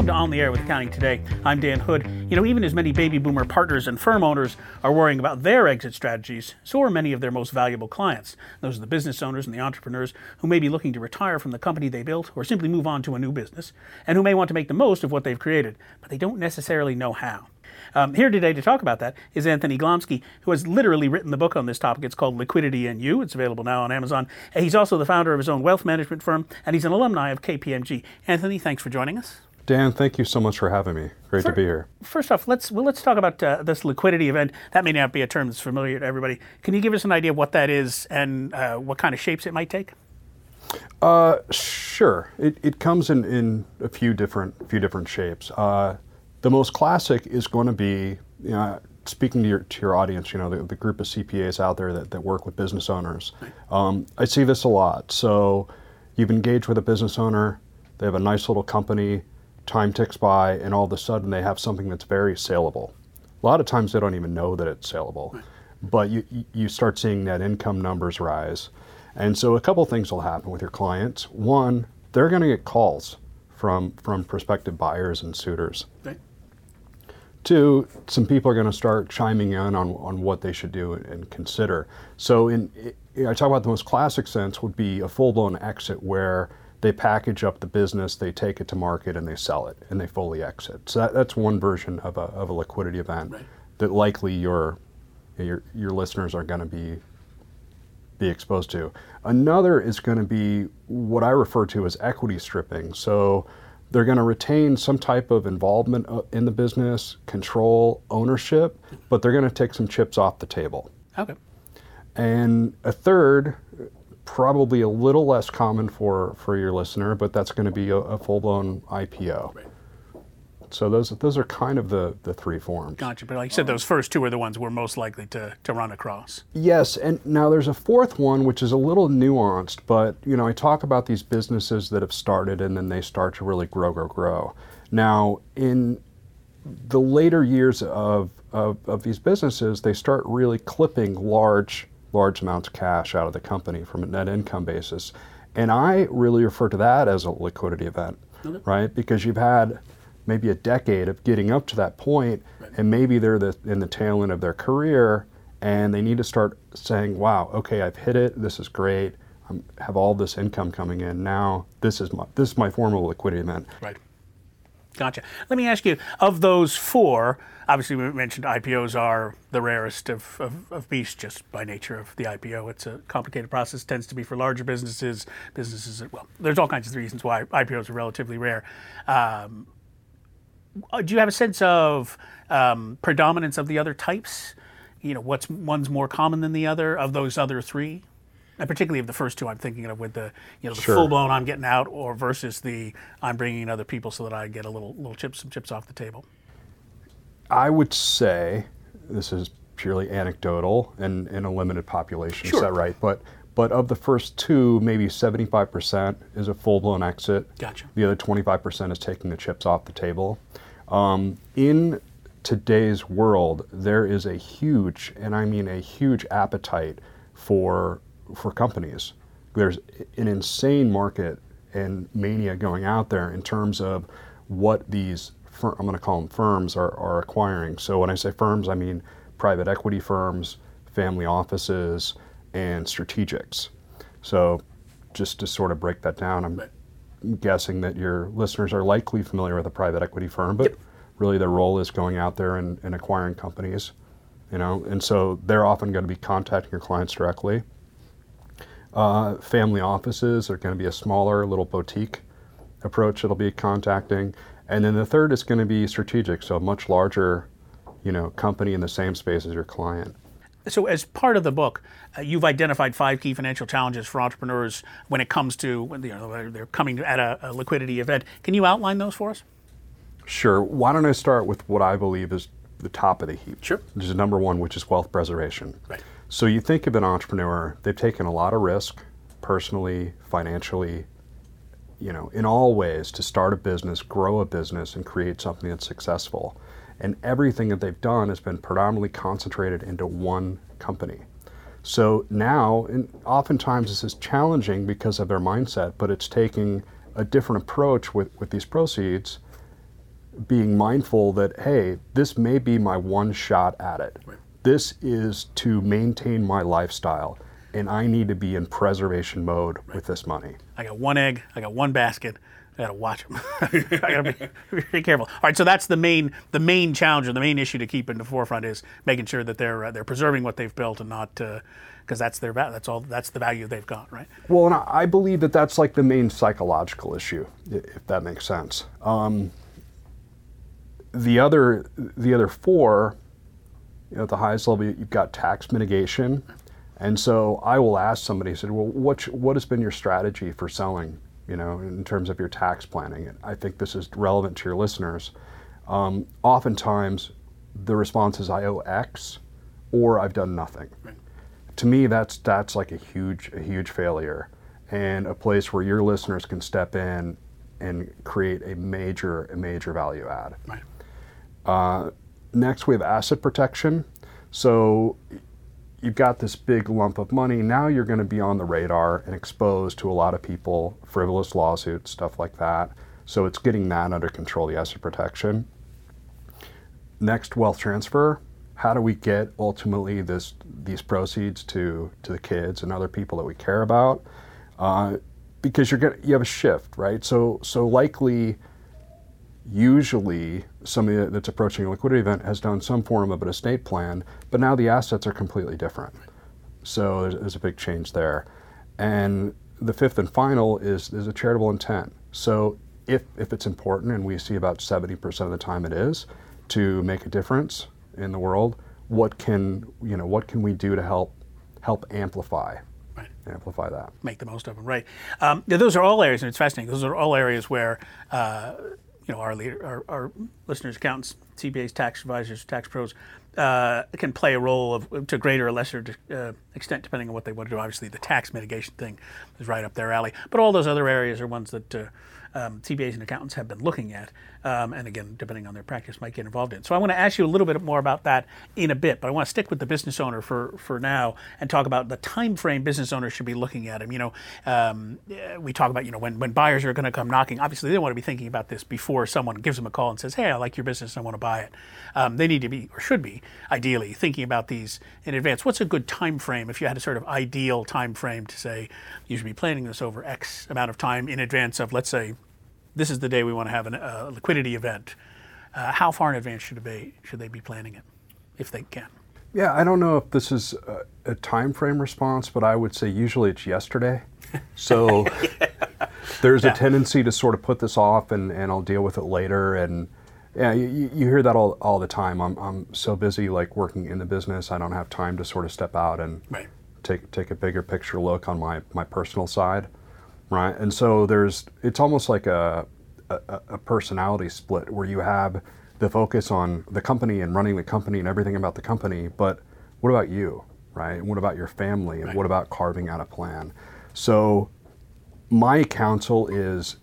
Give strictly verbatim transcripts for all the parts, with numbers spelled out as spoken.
Welcome to On the Air with Accounting Today. I'm Dan Hood. You know, even as many baby boomer partners and firm owners are worrying about their exit strategies, so are many of their most valuable clients. Those are the business owners and the entrepreneurs who may be looking to retire from the company they built or simply move on to a new business, and who may want to make the most of what they've created, but they don't necessarily know how. Um, here today to talk about that is Anthony Glomsky, who has literally written the book on this topic. It's called Liquidity and You. It's available now on Amazon. And he's also the founder of his own wealth management firm, and he's an alumni of K P M G. Anthony, thanks for joining us. Dan, thank you so much for having me. Great for, to be here. First off, let's well, let's talk about uh, this liquidity event. That may not be a term that's familiar to everybody. Can you give us an idea of what that is and uh, what kind of shapes it might take? Uh, sure. It, it comes in, in a few different few different shapes. Uh, the most classic is going to be, you know, speaking to your to your audience, you know, the, the group of C P As out there that, that work with business owners. Um, I see this a lot. So you've engaged with a business owner, they have a nice little company, time ticks by, and all of a sudden they have something that's very saleable. A lot of times they don't even know that it's saleable, right. But you you start seeing net income numbers rise. And so a couple things will happen with your clients. One, they're going to get calls from from prospective buyers and suitors. Right. Two, some people are going to start chiming in on, on what they should do and consider. So in, in I talk about the most classic sense would be a full-blown exit where they package up the business, they take it to market, and they sell it, and they fully exit. So that, that's one version of a of a liquidity event, right, that likely your your your listeners are going to be be exposed to. Another is going to be what I refer to as equity stripping. So they're going to retain some type of involvement in the business, control, ownership, but they're going to take some chips off the table. Okay. And a third, probably a little less common for, for your listener, but that's going to be a, a full-blown I P O. Right. So those those are kind of the, the three forms. Gotcha. But like you said, those first two are the ones we're most likely to, to run across. Yes, and now there's a fourth one, which is a little nuanced, but you know, I talk about these businesses that have started and then they start to really grow, grow, grow. Now, in the later years of, of, of these businesses, they start really clipping large, large amounts of cash out of the company from a net income basis. And I really refer to that as a liquidity event, okay, right? Because you've had maybe a decade of getting up to that point, right, and maybe they're the, in the tail end of their career, and they need to start saying, wow, okay, I've hit it, this is great, I have all this income coming in, now this is my, this is my formal liquidity event. Right. Gotcha. Let me ask you, of those four, obviously we mentioned I P Os are the rarest of, of, of beasts just by nature of the I P O. It's a complicated process, tends to be for larger businesses, businesses, that, well, there's all kinds of reasons why I P Os are relatively rare. Um, Do you have a sense of um, predominance of the other types? You know, what's one's more common than the other of those other three? And particularly of the first two I'm thinking of with the, you know, the Sure. full-blown I'm getting out or versus the I'm bringing in other people so that I get a little little chips, some chips off the table. I would say, this is purely anecdotal and in a limited population, Sure. is that right? But But of the first two, maybe seventy-five percent is a full-blown exit. Gotcha. The other twenty-five percent is taking the chips off the table. Um, in today's world, there is a huge, and I mean a huge appetite for for companies. There's an insane market and mania going out there in terms of what these, fir- I'm going to call them firms, are, are acquiring. So when I say firms, I mean private equity firms, family offices, and strategics. So just to sort of break that down, I'm guessing that your listeners are likely familiar with a private equity firm, but yep, really their role is going out there and, and acquiring companies, you know, and so they're often going to be contacting your clients directly. Uh, family offices are going to be a smaller little boutique approach that'll be contacting. And then the third is going to be strategic, so a much larger, you know, company in the same space as your client. So as part of the book, uh, you've identified five key financial challenges for entrepreneurs when it comes to, you know, they're coming at a, a liquidity event. Can you outline those for us? Sure. Why don't I start with what I believe is the top of the heap? Sure. Which is number one, which is wealth preservation. Right. So you think of an entrepreneur, they've taken a lot of risk, personally, financially, you know, in all ways to start a business, grow a business, and create something that's successful. And everything that they've done has been predominantly concentrated into one company. So now, and oftentimes this is challenging because of their mindset, but it's taking a different approach with, with these proceeds being mindful that, hey, this may be my one shot at it. Right. This is to maintain my lifestyle, and I need to be in preservation mode right. with this money. I got one egg, I got one basket, I gotta watch them. I gotta be very careful. All right, so that's the main the main challenge or the main issue to keep in the forefront is making sure that they're uh, they're preserving what they've built and not because uh, that's their va- that's all that's the value they've got, right? Well, and I believe that that's like the main psychological issue, if that makes sense. Um, the other the other four, you know, at the highest level, you've got tax mitigation, and so I will ask somebody, I said, well, what what has been your strategy for selling? You know, in terms of your tax planning. And I think this is relevant to your listeners. Um, oftentimes, the response is I owe X, or I've done nothing. Right. To me, that's that's like a huge a huge failure, and a place where your listeners can step in and create a major a major value add. Right. Uh, next, we have asset protection. So you've got this big lump of money. Now you're going to be on the radar and exposed to a lot of people, frivolous lawsuits, stuff like that. So it's getting that under control, the asset protection. Next, wealth transfer. How do we get ultimately this these proceeds to, to the kids and other people that we care about? Uh, because you're gonna, you have a shift, right? So so likely, usually somebody that's approaching a liquidity event has done some form of an estate plan, but now the assets are completely different. So there's, there's a big change there. And the fifth and final is, is a charitable intent. So if, if it's important, and we see about seventy percent of the time it is, to make a difference in the world, what can, you know, what can we do to help help amplify Right. amplify that? Make the most of them, right. Um, yeah, those are all areas, and it's fascinating, those are all areas where uh, you know, our, leader, our our listeners, accountants, C P As, tax advisors, tax pros, uh, can play a role of to greater or lesser uh, extent depending on what they want to do. Obviously, the tax mitigation thing is right up their alley, but all those other areas are ones that uh, um, C P As and accountants have been looking at, um, and again, depending on their practice, might get involved in. So I want to ask you a little bit more about that in a bit, but I want to stick with the business owner for, for now and talk about the time frame business owners should be looking at them. You know, um, we talk about, you know, when, when buyers are going to come knocking, obviously they want to be thinking about this before someone gives them a call and says, hey, I like your business and I want to buy it. Um, they need to be, or should be, ideally thinking about these in advance. What's a good time frame if you had a sort of ideal time frame to say you should be planning this over X amount of time in advance of, let's say, this is the day we want to have a uh, liquidity event. Uh, how far in advance should they should they be planning it, if they can? Yeah, I don't know if this is a, a time frame response, but I would say usually it's yesterday. So yeah. there's yeah. a tendency to sort of put this off and, and I'll deal with it later. And yeah, you, you hear that all, all the time. I'm I'm so busy like working in the business, I don't have time to sort of step out and right. take take a bigger picture look on my, my personal side. Right, and so there's, it's almost like a, a, a personality split where you have the focus on the company and running the company and everything about the company, but what about you, right? And what about your family, and right. what about carving out a plan? So my counsel is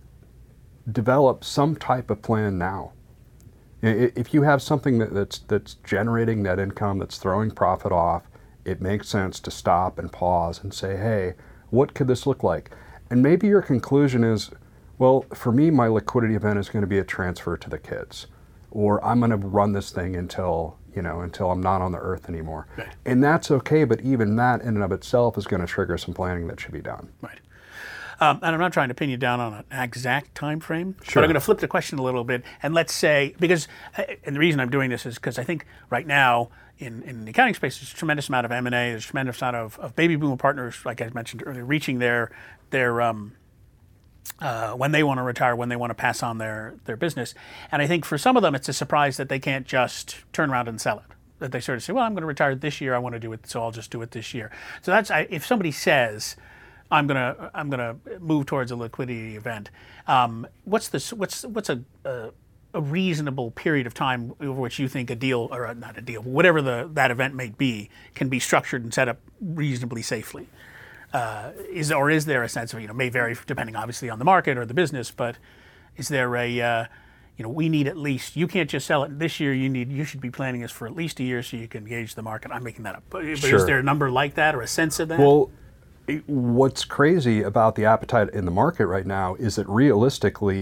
develop some type of plan now. If you have something that, that's that's generating net income, that's throwing profit off, it makes sense to stop and pause and say, hey, what could this look like? And maybe your conclusion is, well, for me, my liquidity event is going to be a transfer to the kids, or I'm going to run this thing until, you know, until I'm not on the earth anymore. Right. And that's okay, but even that in and of itself is going to trigger some planning that should be done. Right. Um, and I'm not trying to pin you down on an exact time frame, sure. but I'm going to flip the question a little bit. And let's say, because, and the reason I'm doing this is because I think right now, In, in the accounting space, there's a tremendous amount of M and A, there's a tremendous amount of, of baby boomer partners, like I mentioned earlier, reaching their, their um, uh, when they want to retire, when they want to pass on their, their business. And I think for some of them, it's a surprise that they can't just turn around and sell it. That they sort of say, well, I'm going to retire this year, I want to do it, so I'll just do it this year. So that's, I, if somebody says, I'm gonna I'm gonna move towards a liquidity event, um, what's this? What's what's a, a a reasonable period of time over which you think a deal, or a, not a deal, whatever the that event may be, can be structured and set up reasonably safely? Uh, is or is there a sense of, you know, may vary depending obviously on the market or the business, but is there a uh, you know, we need at least, you can't just sell it this year, you need you should be planning this for at least a year so you can gauge the market. I'm making that up, but, but sure. Is there a number like that or a sense of that? Well, what's crazy about the appetite in the market right now is that realistically,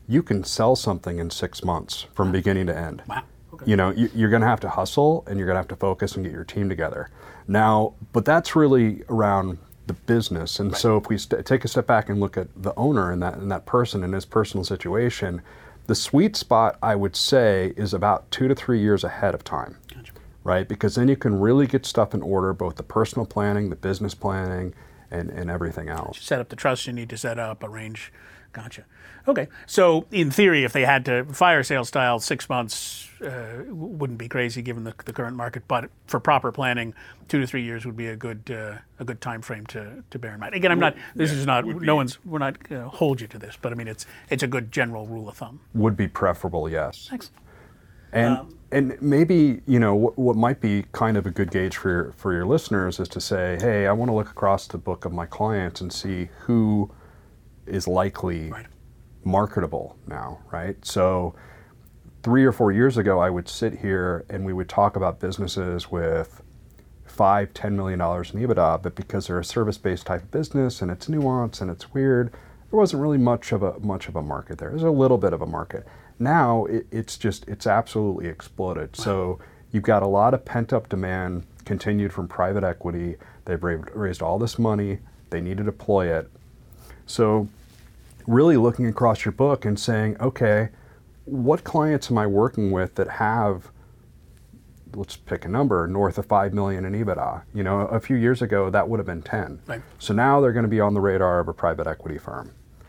you can sell something in six months from beginning to end. Wow. Okay. You know, you, you're going to have to hustle and you're going to have to focus and get your team together. Now, but that's really around the business. And right. so if we st- take a step back and look at the owner and that and that person and his personal situation, the sweet spot, I would say, is about two to three years ahead of time. Gotcha. Right? Because then you can really get stuff in order, both the personal planning, the business planning, and, and everything else. Set up the trust you need to set up, arrange. Gotcha. Okay. So in theory, if they had to fire sales style, six months uh, wouldn't be crazy given the, the current market. But for proper planning, two to three years would be a good uh, a good time frame to, to bear in mind. Again, I'm not. This yeah, is not. No be, one's. We're not going to hold you to this. But I mean, it's it's a good general rule of thumb. Would be preferable, yes. Excellent. And um, and maybe you know what, what might be kind of a good gauge for your, for your listeners is to say, hey, I want to look across the book of my clients and see who is likely right. marketable now, right? So three or four years ago, I would sit here and we would talk about businesses with five, ten million dollars in EBITDA, but because they're a service-based type of business and it's nuanced and it's weird, there wasn't really much of a much of a market there. There's a little bit of a market. Now it, it's just it's absolutely exploded. Wow. So you've got a lot of pent-up demand continued from private equity. They've raised all this money. They need to deploy it. So really looking across your book and saying, okay, what clients am I working with that have, let's pick a number, north of five million in EBITDA? You know, a few years ago, that would have been ten. Right. So now they're going to be on the radar of a private equity firm.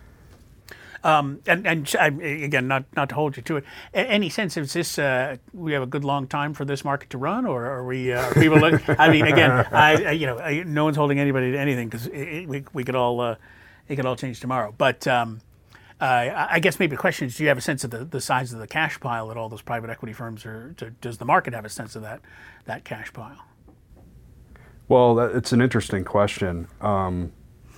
Um, and, and again, not not to hold you to it. Any sense is this? Uh, we have a good long time for this market to run, or are we? Uh, are people look, I mean, again, I, I you know, I, no one's holding anybody to anything because we we could all uh, it could all change tomorrow. But um, uh, I guess maybe the question is: do you have a sense of the, the size of the cash pile that all those private equity firms are? To, does the market have a sense of that that cash pile? Well, that, it's an interesting question. Um,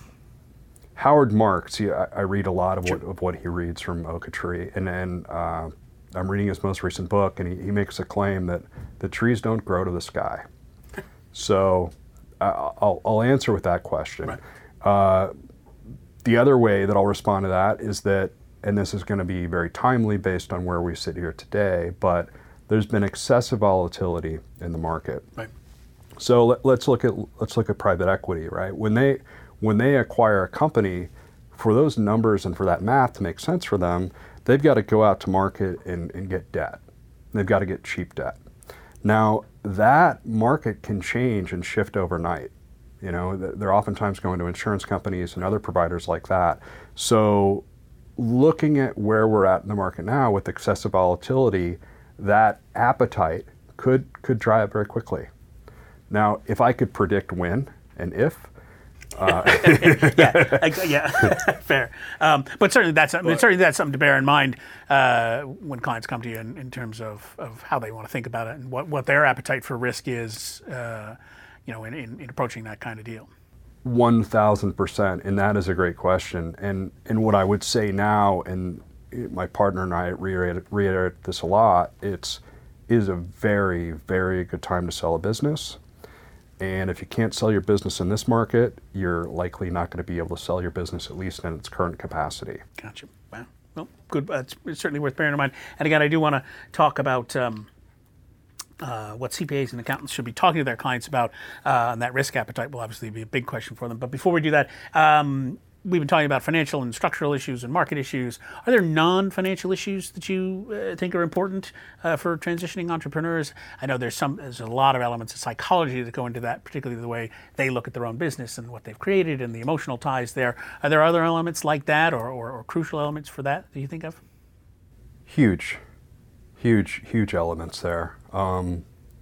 Howard Marks, he, I, I read a lot of what, of what he reads from Oaktree, and then uh, I'm reading his most recent book, and he, he makes a claim that the trees don't grow to the sky. So uh, I'll, I'll answer with that question. Right. Uh, the other way that I'll respond to that is that, and this is going to be very timely based on where we sit here today, but there's been excessive volatility in the market. Right. So let, let's look at let's look at private equity, right? When they When they acquire a company, for those numbers and for that math to make sense for them, they've got to go out to market and, and get debt. They've got to get cheap debt. Now, that market can change and shift overnight. You know, they're oftentimes going to insurance companies and other providers like that. So looking at where we're at in the market now with excessive volatility, that appetite could, could dry up very quickly. Now, if I could predict when and if, Uh, yeah, I, yeah, fair. Um, but certainly that's I mean, certainly that's something to bear in mind uh, when clients come to you in, in terms of, of how they want to think about it and what, what their appetite for risk is, uh, you know, in, in, in approaching that kind of deal. One thousand percent, and that is a great question. And and what I would say now, and my partner and I reiterate, reiterate this a lot, it's is a very very good time to sell a business. And if you can't sell your business in this market, you're likely not going to be able to sell your business, at least in its current capacity. Gotcha. Wow. Well, good. That's certainly worth bearing in mind. And again, I do want to talk about um, uh, what C P As and accountants should be talking to their clients about, uh, and that risk appetite will obviously be a big question for them. But before we do that, um, we've been talking about financial and structural issues and market issues. Are there non-financial issues that you uh, think are important uh, for transitioning entrepreneurs? I know there's some, there's a lot of elements of psychology that go into that, particularly the way they look at their own business and what they've created and the emotional ties there. Are there other elements like that, or, or, or crucial elements for that that you think of? Huge, huge, huge elements there. Um,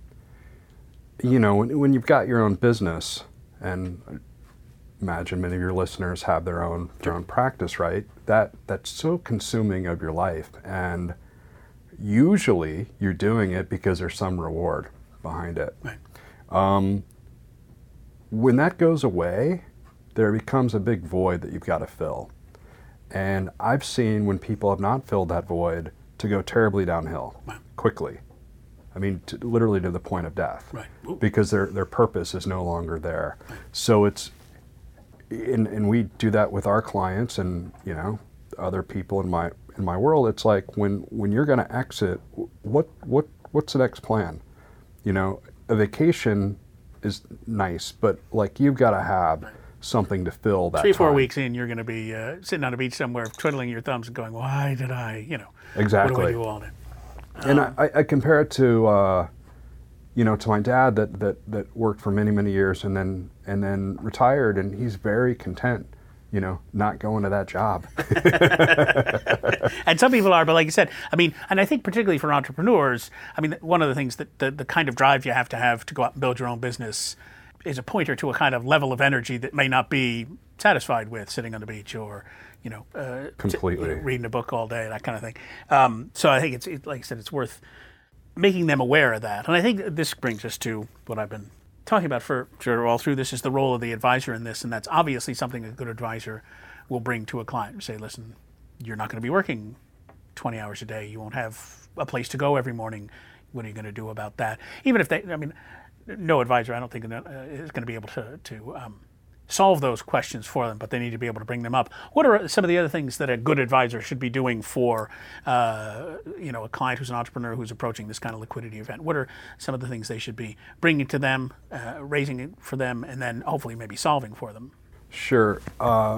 you know, when, when you've got your own business, and imagine many of your listeners have their own their own practice, right? That that's so consuming of your life, and usually you're doing it because there's some reward behind it. Right. Um, when that goes away, there becomes a big void that you've got to fill. And I've seen when people have not filled that void to go terribly downhill wow. quickly. I mean, to, literally to the point of death, right. because their their purpose is no longer there. Right. So it's And, and we do that with our clients and, you know, other people in my in my world, it's like when, when you're going to exit, what what what's the next plan? You know, a vacation is nice, but like you've got to have something to fill that Three, four time. weeks in, you're going to be uh, sitting on a beach somewhere, twiddling your thumbs and going, why did I, you know, Exactly. what do I do all day? And Um, I, I compare it to, uh, you know, to my dad that, that, that worked for many, many years and then and then retired, and he's very content, you know, not going to that job. And some people are, but like you said, I mean, and I think particularly for entrepreneurs, I mean, one of the things that the, the kind of drive you have to have to go out and build your own business is a pointer to a kind of level of energy that may not be satisfied with sitting on the beach or, you know, uh, Completely. t- you know, reading a book all day, that kind of thing. Um, so I think it's, it, like I said, it's worth making them aware of that. And I think this brings us to what I've been talking about for sure all through this is the role of the advisor in this. And that's obviously something a good advisor will bring to a client. Say, listen, you're not going to be working twenty hours a day. You won't have a place to go every morning. What are you going to do about that? Even if they, I mean, no advisor, I don't think, uh, is going to be able to, to um, solve those questions for them, but they need to be able to bring them up. What are some of the other things that a good advisor should be doing for, uh, you know, a client who's an entrepreneur who's approaching this kind of liquidity event? What are some of the things they should be bringing to them, uh, raising it for them, and then hopefully maybe solving for them? Sure. Uh,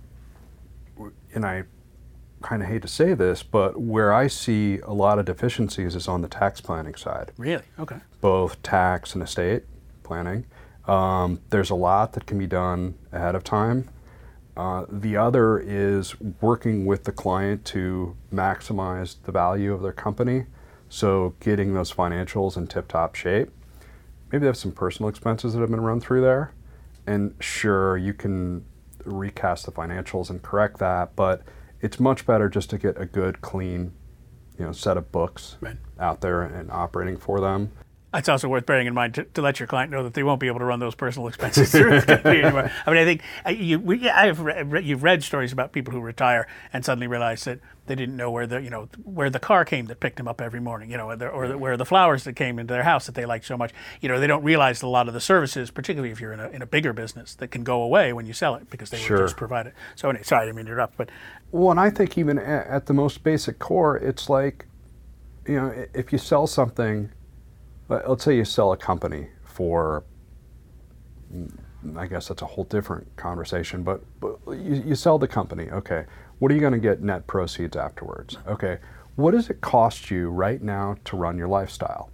and I kind of hate to say this, but where I see a lot of deficiencies is on the tax planning side. Really? Okay. Both tax and estate planning. Um, there's a lot that can be done ahead of time. Uh, the other is working with the client to maximize the value of their company. So getting those financials in tip-top shape. Maybe they have some personal expenses that have been run through there. And sure, you can recast the financials and correct that, but it's much better just to get a good, clean, you know, set of books Right. out there and operating for them. It's also worth bearing in mind to, to let your client know that they won't be able to run those personal expenses through the company anymore. I mean, I think uh, you, we, I've read, you've read stories about people who retire and suddenly realize that they didn't know where the, you know, where the car came that picked them up every morning, you know, or, the, or the, where the flowers that came into their house that they liked so much. You know, they don't realize a lot of the services, particularly if you're in a, in a bigger business, that can go away when you sell it because they Sure. were just provided. So, anyway, sorry, I didn't mean to interrupt, but Well, and I think even at, at the most basic core, it's like, you know, i- if you sell something, let- let's say you sell a company for, mm, I guess that's a whole different conversation, but, but you, you sell the company, okay. What are you going to get net proceeds afterwards? Okay. What does it cost you right now to run your lifestyle?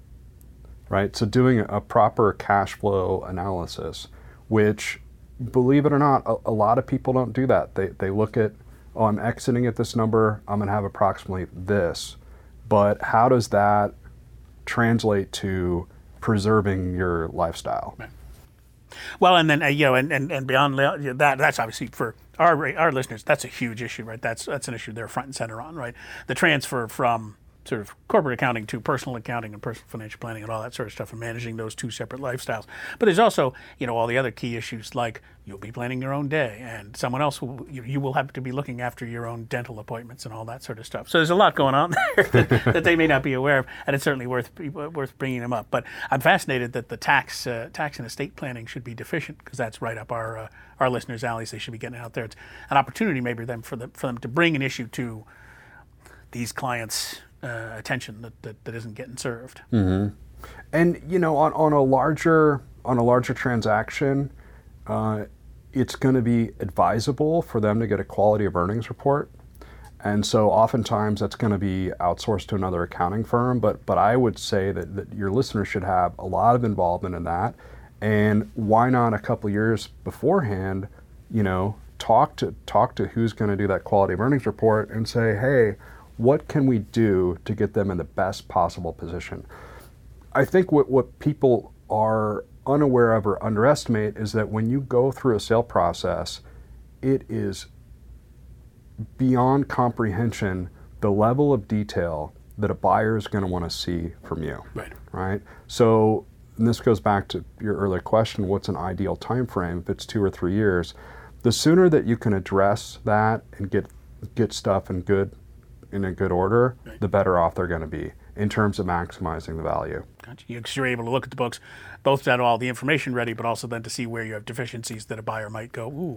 Right? So doing a proper cash flow analysis, which, believe it or not, a, a lot of people don't do that. They, they look at, oh, I'm exiting at this number, I'm going to have approximately this. But how does that translate to preserving your lifestyle? Right. Well, and then uh, you know, and, and, and beyond that, that's obviously for our our listeners. That's a huge issue, right? That's that's an issue they're front and center on, right? The transfer from sort of corporate accounting to personal accounting and personal financial planning and all that sort of stuff, and managing those two separate lifestyles. But there's also, you know, all the other key issues like you'll be planning your own day, and someone else will, you, you will have to be looking after your own dental appointments and all that sort of stuff. So there's a lot going on there that, that they may not be aware of, and it's certainly worth worth bringing them up. But I'm fascinated that the tax uh, tax and estate planning should be deficient, because that's right up our uh, our listeners' alleys. They should be getting out there. It's an opportunity maybe them for them for them to bring an issue to these clients' uh, attention that, that, that isn't getting served. Mm-hmm. And you know, on, on a larger on a larger transaction, uh, it's going to be advisable for them to get a quality of earnings report, and so oftentimes that's going to be outsourced to another accounting firm. But but I would say that, that your listeners should have a lot of involvement in that, and why not a couple years beforehand, you know, talk to talk to who's going to do that quality of earnings report and say, hey, what can we do to get them in the best possible position? I think what, what people are unaware of or underestimate is that when you go through a sale process, it is beyond comprehension the level of detail that a buyer is going to want to see from you. Right. Right? So, and this goes back to your earlier question, what's an ideal time frame? If it's two or three years, the sooner that you can address that and get get stuff in good in a good order, right, the better off they're going to be in terms of maximizing the value. Gotcha. You're able to look at the books, both to have all the information ready, but also then to see where you have deficiencies that a buyer might go, ooh,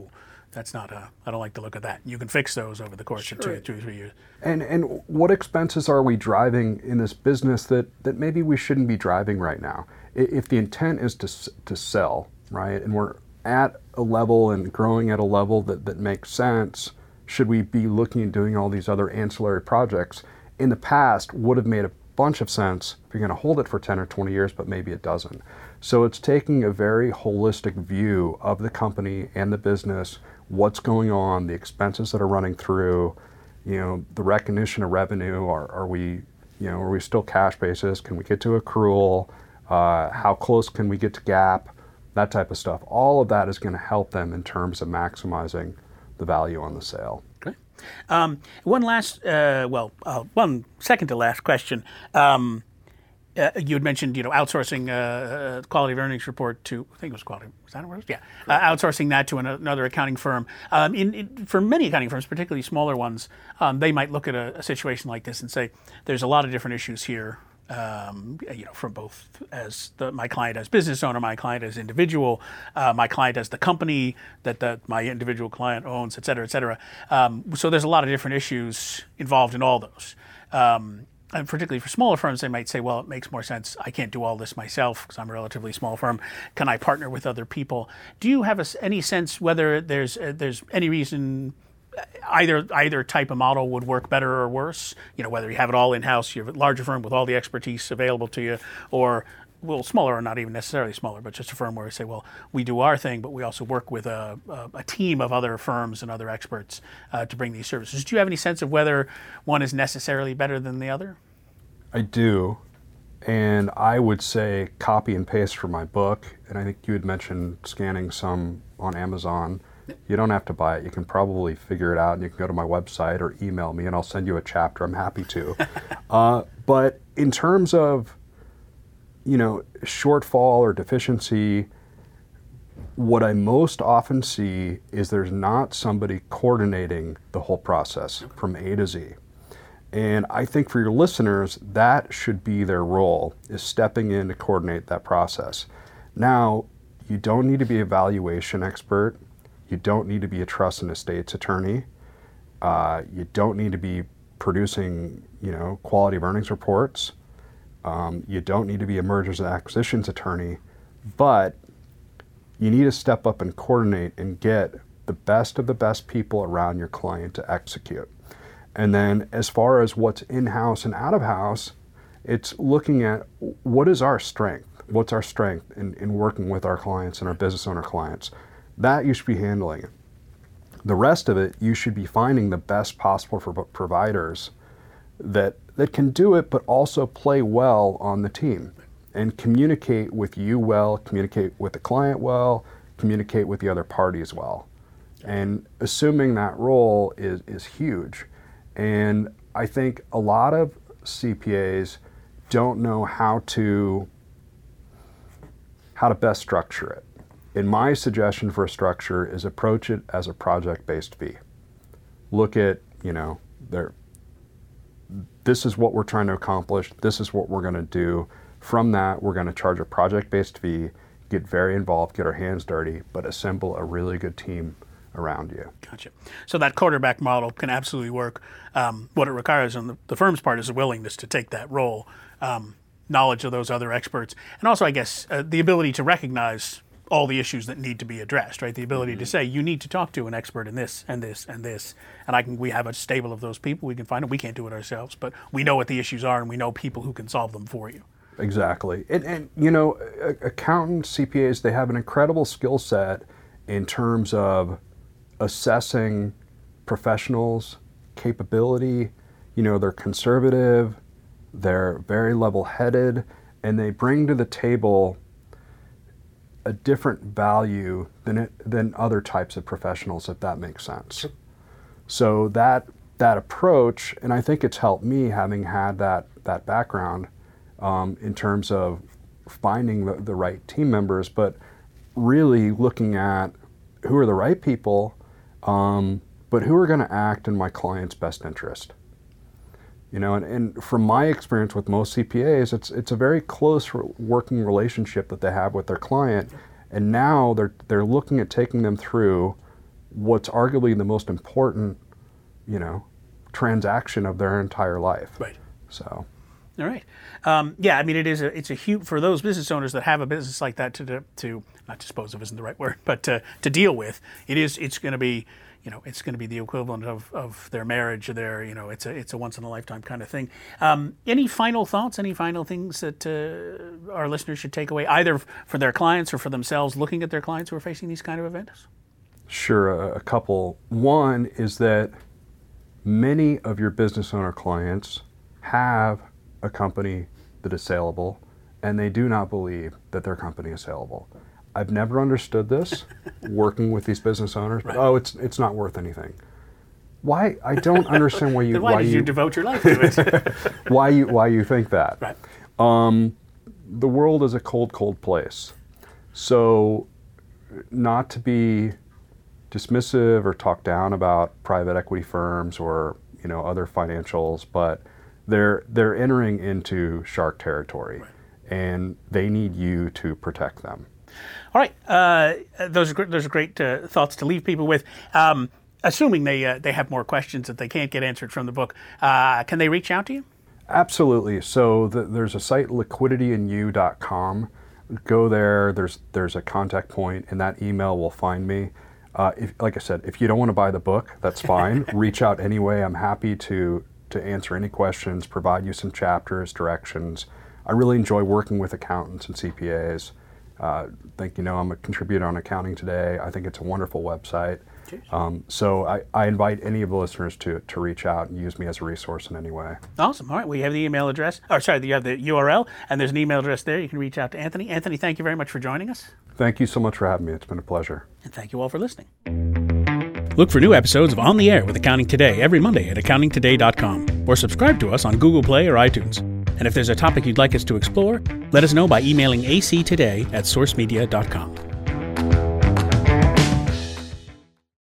that's not a, I don't like the look of that. You can fix those over the course Sure. of two, two, three years. And and what expenses are we driving in this business that, that maybe we shouldn't be driving right now? If the intent is to to sell, right, and we're at a level and growing at a level that, that makes sense, should we be looking at doing all these other ancillary projects? In the past, would have made a bunch of sense if you're going to hold it for ten or twenty years, but maybe it doesn't. So it's taking a very holistic view of the company and the business, what's going on, the expenses that are running through, you know, the recognition of revenue. Are, are we, you know, are we still cash basis? Can we get to accrual? Uh, how close can we get to GAAP? That type of stuff. All of that is going to help them in terms of maximizing the value on the sale. Okay. Um, one last, uh, well, uh, one second to last question. Um, uh, you had mentioned, you know, outsourcing uh, quality of earnings report to, I think it was quality, was that what it was? Yeah. Uh, outsourcing that to an, another accounting firm. Um, in, in, for many accounting firms, particularly smaller ones, um, they might look at a, a situation like this and say, there's a lot of different issues here. Um, you know, from both as the, my client as business owner, my client as individual, uh, my client as the company that the, my individual client owns, et cetera, et cetera. Um, so there's a lot of different issues involved in all those. Um, and particularly for smaller firms, they might say, well, it makes more sense. I can't do all this myself because I'm a relatively small firm. Can I partner with other people? Do you have a, any sense whether there's uh, there's any reason Either either type of model would work better or worse? You know, whether you have it all in-house, you have a larger firm with all the expertise available to you, or well, smaller or not even necessarily smaller, but just a firm where we say, well, we do our thing, but we also work with a, a, a team of other firms and other experts uh, to bring these services. Do you have any sense of whether one is necessarily better than the other? I do, and I would say copy and paste for my book, and I think you had mentioned scanning some on Amazon. You don't have to buy it. You can probably figure it out, and you can go to my website or email me, and I'll send you a chapter. I'm happy to. uh, but in terms of, you know, shortfall or deficiency, what I most often see is there's not somebody coordinating the whole process from A to Z. And I think for your listeners, that should be their role, is stepping in to coordinate that process. Now, you don't need to be a valuation expert. You don't need to be a trust and estates attorney. Uh, you don't need to be producing, you know, quality of earnings reports. Um, you don't need to be a mergers and acquisitions attorney, but you need to step up and coordinate and get the best of the best people around your client to execute. And then as far as what's in-house and out-of-house, it's looking at what is our strength? What's our strength in, in working with our clients and our business owner clients? That you should be handling it. The rest of it, you should be finding the best possible for providers that that can do it, but also play well on the team and communicate with you well, communicate with the client well, communicate with the other parties well. And assuming that role is, is huge. And I think a lot of C P As don't know how to how to best structure it. And my suggestion for a structure is approach it as a project-based fee. Look at, you know, there. This is what we're trying to accomplish. This is what we're going to do. From that, we're going to charge a project-based fee, get very involved, get our hands dirty, but assemble a really good team around you. Gotcha. So that quarterback model can absolutely work. Um, what it requires on the, the firm's part is a willingness to take that role, um, knowledge of those other experts, and also, I guess, uh, the ability to recognize all the issues that need to be addressed, right? The ability mm-hmm. to say, you need to talk to an expert in this and this and this. And I can, we have a stable of those people. We can find them. We can't do it ourselves, but we know what the issues are and we know people who can solve them for you. Exactly. And, and you know, accountants, C P As, they have an incredible skill set in terms of assessing professionals' capability. You know, they're conservative, they're very level-headed, and they bring to the table a different value than it, than other types of professionals, if that makes sense. So that that approach, and I think it's helped me having had that that background um, in terms of finding the, the right team members, but really looking at who are the right people, um, but who are going to act in my client's best interest. You know, and, and from my experience with most C P As, it's it's a very close re- working relationship that they have with their client, and now they're they're looking at taking them through what's arguably the most important, you know, transaction of their entire life. Right. So. All right. Um, yeah, I mean, it is a, it's a huge, for those business owners that have a business like that to, to, to not dispose of isn't the right word, but to, to deal with, it is, it's going to be, you know, it's going to be the equivalent of, of their marriage or their, you know, it's a, it's a once in a lifetime kind of thing. Um, any final thoughts, any final things that uh, our listeners should take away, either for their clients or for themselves looking at their clients who are facing these kind of events? Sure, a, a couple. One is that many of your business owner clients have a company that is saleable, and they do not believe that their company is saleable. I've never understood this working with these business owners. Right. But, oh, it's it's not worth anything. Why? I don't understand why you. Then why, why did you, you devote your life to it? why you why you think that? Right. Um, the world is a cold, cold place. So, not to be dismissive or talk down about private equity firms or you know other financials, but They're they're entering into shark territory, right. and they need you to protect them. All right, uh, those are great, those are great uh, thoughts to leave people with. Um, assuming they uh, they have more questions that they can't get answered from the book, uh, can they reach out to you? Absolutely. So the, there's a site, liquidity and you dot com. Go there. There's there's a contact point, and that email will find me. Uh, if, like I said, if you don't want to buy the book, that's fine. Reach out anyway. I'm happy to. to answer any questions, provide you some chapters, directions. I really enjoy working with accountants and C P As. Uh, think you know I'm a contributor on Accounting Today. I think it's a wonderful website. Um, so I, I invite any of the listeners to to reach out and use me as a resource in any way. Awesome. All right. We have the email address. Or sorry, you have the U R L, and there's an email address there. You can reach out to Anthony. Anthony, thank you very much for joining us. Thank you so much for having me. It's been a pleasure. And thank you all for listening. Look for new episodes of On the Air with Accounting Today every Monday at accounting today dot com or subscribe to us on Google Play or iTunes. And if there's a topic you'd like us to explore, let us know by emailing a c today at source media dot com.